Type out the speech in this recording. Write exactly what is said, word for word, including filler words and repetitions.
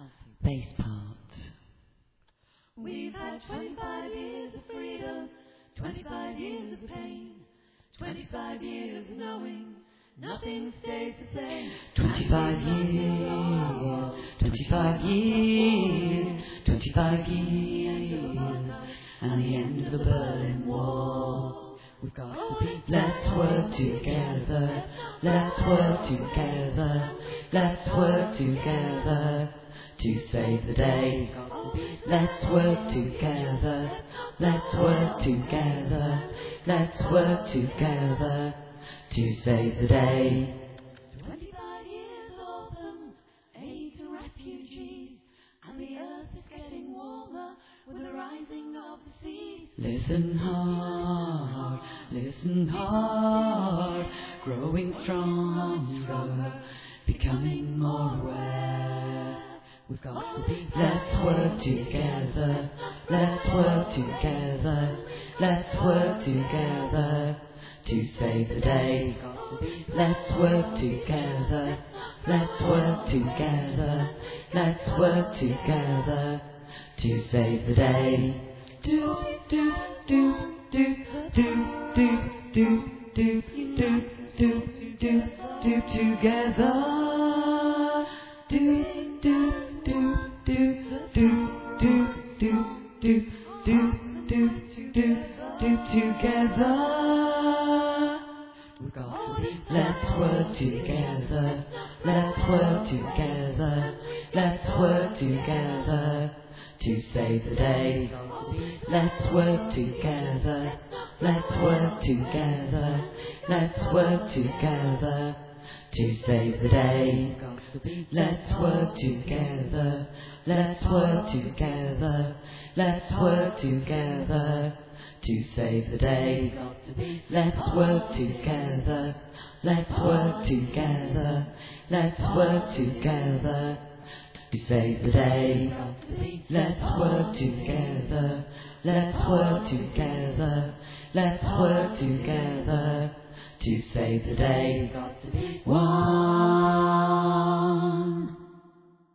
bass part. We've had twenty-five years of freedom, twenty-five years of pain, twenty-five years of knowing nothing stays the same. Twenty-five years, twenty-five years, twenty-five years, and the end of the Berlin Wall. We've got to be. Let's work together. Let's work together. Let's work together to save the day. Let's work together. Let's work together. Let's work together to save the day. Twenty-five years of them, aid to refugees, and the earth is getting warmer with the rising of the seas. Listen hard, listen hard, growing stronger, becoming more aware. We've got to be. Let's work together, let's work together, let's work together to save the day. Let's work together, let's work together, let's work together to save the day. Do do do do do do do do do do do do together. Do do do do do do do do do do do do together. We've got to be. Let's work together. Let's work together. Let's work together to save the day. Let's work together. Let's work together. Let's work together to save the day. Let's work together. Let's work together. Let's work together to save the day. Let's work together. Let's work together. Let's work together to save the day. Let's work together. Let's work together. Let's work together to save the day. One.